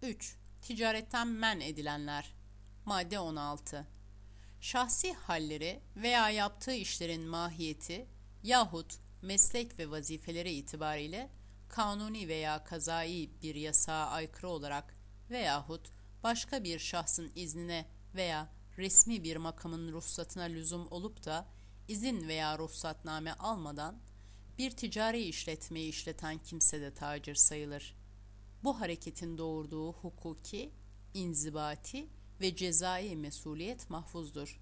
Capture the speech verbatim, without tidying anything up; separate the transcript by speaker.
Speaker 1: üç. Ticaretten men edilenler. Madde on altı. Şahsi halleri veya yaptığı işlerin mahiyeti yahut meslek ve vazifeleri itibariyle kanuni veya kazai bir yasağa aykırı olarak veyahut başka bir şahsın iznine veya resmi bir makamın ruhsatına lüzum olup da izin veya ruhsatname almadan bir ticari işletmeyi işleten kimse de tacir sayılır. Bu hareketin doğurduğu hukuki, inzibati ve cezai mesuliyet mahfuzdur.